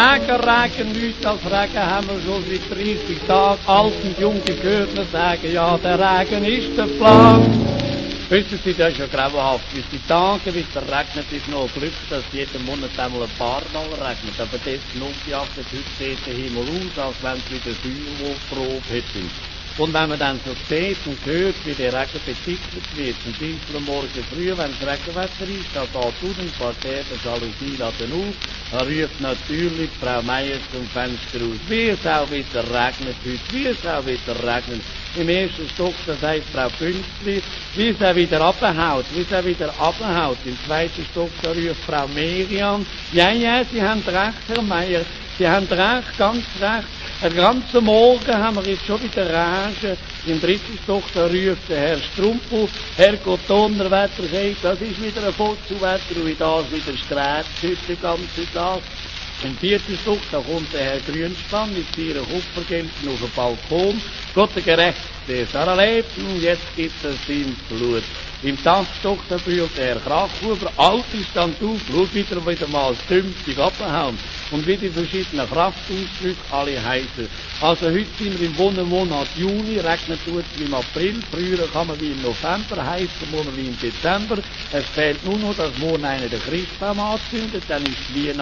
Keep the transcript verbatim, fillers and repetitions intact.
Regen, Regen, nichts als Regen haben wir schon seit dreißig Tagen. Alt und jung gehört mir sagen, ja, der Regen ist der Plan. Wissen Sie, das ist ja grauenhaft. Wie die Tage, wie es regnet, ist noch ein Glück, dass jeden Monat einmal ein paar Mal regnet. Aber das notjachtet heute sieht der Himmel aus, als wenn es wieder Feuerwolfprobe hätten. Und wenn man dann so sieht und hört, wie der Regen betitelt wird, zum Beispiel am Morgen früh, wenn es Regenwetter ist, da geht unten ein paar der Jalousie laden auf, dann ruft natürlich Frau Meier zum Fenster aus, wie es auch wieder regnet heute, wie es auch wieder regnet. Im ersten Stock, da sagt Frau Künstli, wie es auch wieder abhaut, wie es auch wieder abhaut. Im zweiten Stock, da ruft Frau Merian, ja, ja, Sie haben recht, Herr Meier, Sie haben recht, ganz recht. Den ganzen Morgen haben wir jetzt schon wieder Regen. Im dritten Stock, da ruft der Herr Strumpel, Herr Gott Donnerwetter, sagt, das ist wieder ein Fotzenwetter und wie das wieder sträht, heute den ganzen Tag. Im vierten Stock, da kommt der Herr Grünspann mit seiner Kupfergänten auf den Balkon. Gott der Gerechte, Sarah lebt und jetzt gibt es ihm Blut. Im Tankstock, da brüllt der Herr Krachhuber, alt ist dann auf, schaut wieder wieder mal stümpfig abhauen. Und wie die verschiedenen Kraftausdrücke alle heißen. Also heute sind wir im Wonnermonat Juni, regnet tut es wie im April, früher kann man wie im November heißen, morgen wie im Dezember. Es fehlt nur noch, dass morgen einer den Christbaum anzündet, dann ist Weihnachten.